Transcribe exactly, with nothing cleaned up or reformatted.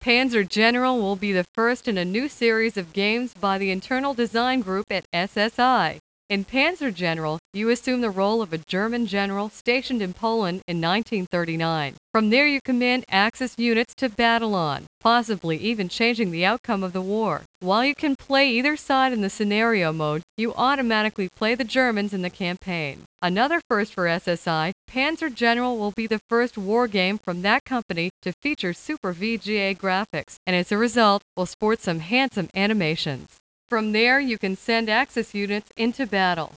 Panzer General will be the first in a new series of games by the Internal Design Group at S S I. In Panzer General, you assume the role of a German general stationed in Poland in nineteen thirty-nine. From there, you command Axis units to battle on, possibly even changing the outcome of the war. While you can play either side in the scenario mode, you automatically play the Germans in the campaign. Another first for S S I, Panzer General will be the first war game from that company to feature Super V G A graphics, and as a result, will sport some handsome animations. From there, you can send Axis units into battle.